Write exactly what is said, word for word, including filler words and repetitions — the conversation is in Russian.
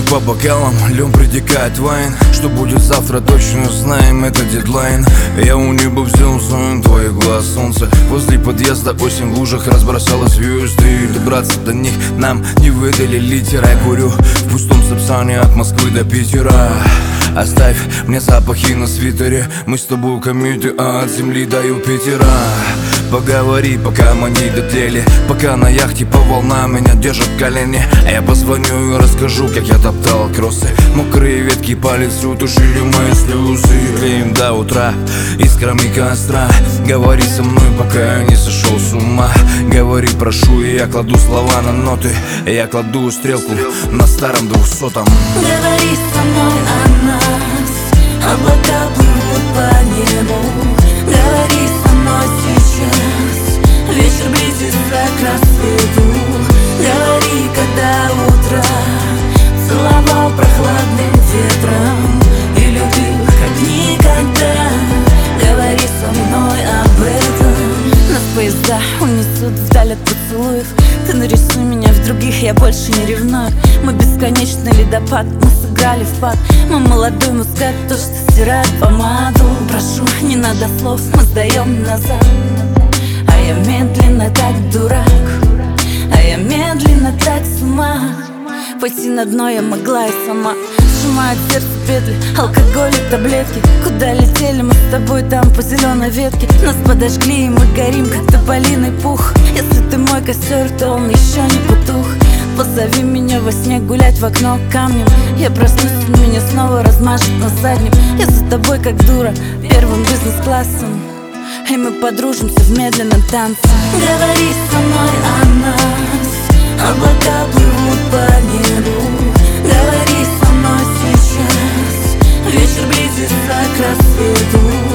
по бокалам, льем притекает вайн. Что будет завтра, точно знаем, это дедлайн. Я у неба взял зон твоих глаз, солнце. Возле подъезда осень в лужах разбросала звезды. Добраться до них нам не выдали литера. Я курю в пустом Сапсане от Москвы до Питера. Оставь мне запахи на свитере. Мы с тобой кометы, а от земли до Юпитера. Поговори, пока мы не дотлели. Пока на яхте по волнам меня держат колени. А я позвоню и расскажу, как я топтал кроссы. Мокрые ветки по лицу тушили мои слезы. Клеим до утра искрами костра. Говори со мной, пока я не сошел с ума. Говори, прошу, и я кладу слова на ноты. Я кладу стрелку на старом двухсотом. Говори со мной о нас. Облака плывут по небу. Говори со мной сейчас. Вечер близится к рассвету. Говори, когда утро целовал прохладным ветром и любил, как никогда. Говори со мной об этом. Нас поезда унесут вдаль от поцелуев. Ты нарисуй меня в других, я больше не ревную. Мы бесконечный ледопад, мы сыграли в пад. Мы молодой мускат, то, что стирает помаду. Прошу, не надо слов, мы сдаем назад. А я медленно так дурак, а я медленно так с ума. Пойти на дно я могла и сама. Сжимает сердце петли, алкоголь и таблетки. Куда летели мы с тобой там по зеленой ветке? Нас подожгли и мы горим, как тополиный пух. Если ты мой костер, то он еще не потух. Позови меня во сне гулять в окно камнем. Я проснусь, и меня снова размажет на заднем. Я за тобой как дура, первым бизнес-классом. И мы подружимся в медленном танце. Говори со мной о нас. Облака плывут по небу. Говори со мной сейчас. Вечер близится к рассвету.